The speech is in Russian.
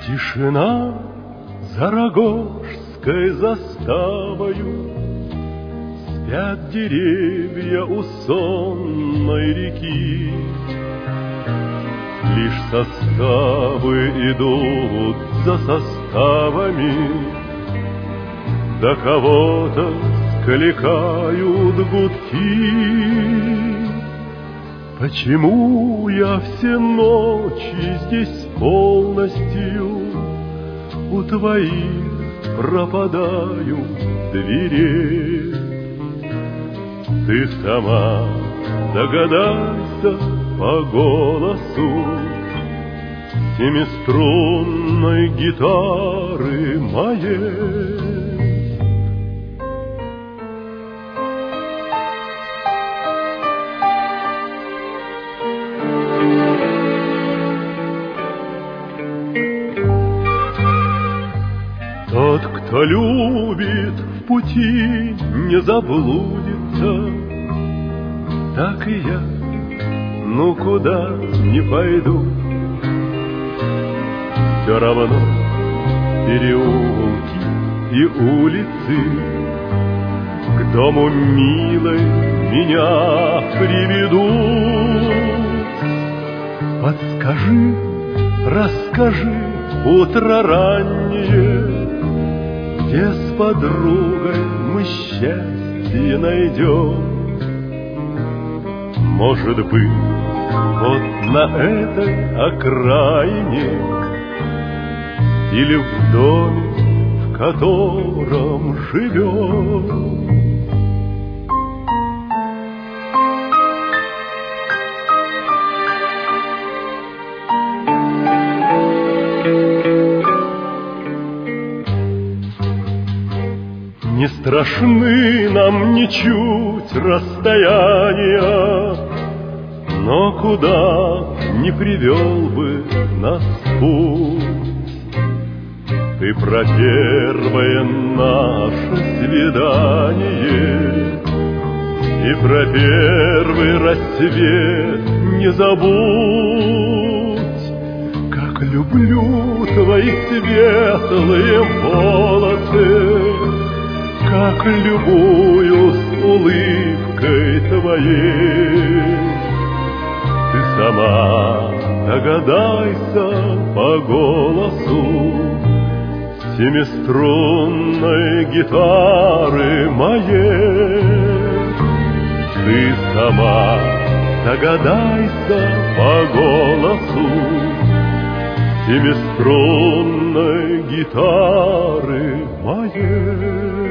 Тишина за Рогожской заставою, спят деревья у сонной реки. Лишь составы идут за составами, до кого-то скликают гудки. Почему я все ночи здесь полностью у твоих пропадаю дверей? Ты сама догадайся по голосу семиструнной гитары моей. Тот, кто любит, в пути не заблудится, так и я, ну куда не пойду. Все равно переулки и улицы к дому милой меня приведут. Подскажи, расскажи, утро раннее, где с подругой мы счастье найдем. Может быть, вот на этой окраине или в доме, в котором живем. Не страшны нам ничуть расстояния, но куда не привел бы нас путь. Ты про первое наше свидание и про первый рассвет не забудь. Как люблю твои светлые волосы, как любуюсь улыбкой твоей. Ты сама догадайся по голосу семиструнной гитары моей. Ты сама догадайся по голосу семиструнной гитары моей.